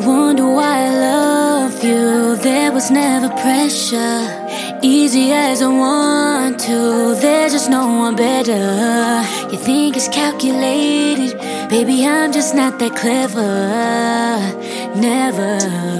wonder why I love you. There was never pressure, easy as I want to. There's just no one better. You think it's calculated, baby, I'm just not that clever. Never.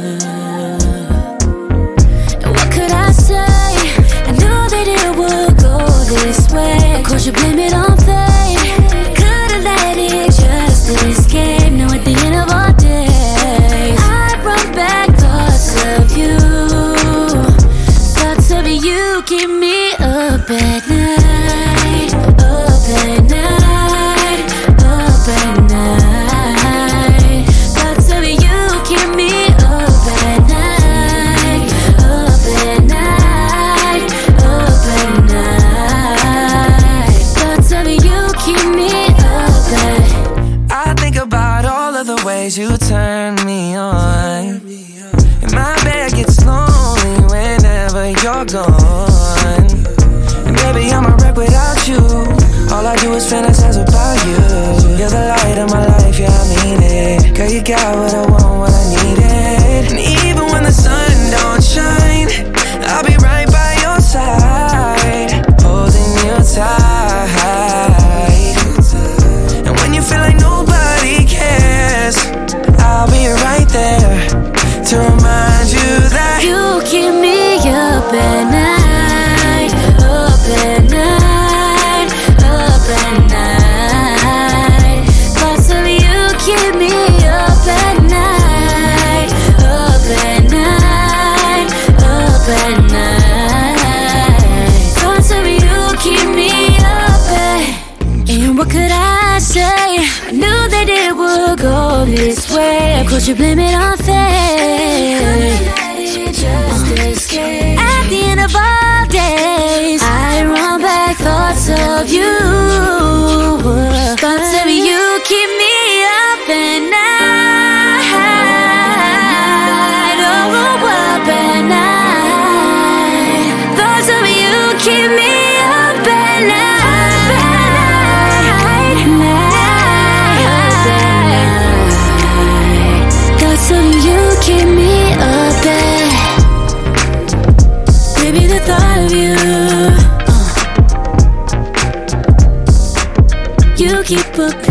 And what could I say? I knew that it would go this way. Of course you blame it on fate. Could've let it just escape. Now at the end of our days, I brought back thoughts of you. Thoughts of you keep me up at night. Up at night. Up at night. Thoughts of you keep me up at night. Up at night. Up at night. Thoughts of you keep me up at. I think about all of the ways you turn me on, and my bed gets lonely whenever you're gone. And baby, I'm a wreck without you. All I do is fantasize about you. You're the light of my life, yeah, I mean it. Girl, you got what I want, what I needed. And even when the sun don't shine, I'll be right by your side, holding you tight. And when you feel like nobody cares, I'll be right there to remind you that you keep me up at night. Up at night. Up at night. Thoughts of you keep me up at night. Up at night. Up at night. Thoughts of you keep me up at. And what could I say? I knew that it would go this way. Of course you blame it on fate. At the end of all days, I run back thoughts of you. Thoughts of you keep me up at night. Oh, up at night. Thoughts of you keep me up at night. Thoughts of you keep me up at. Baby, the thought of you, you keep up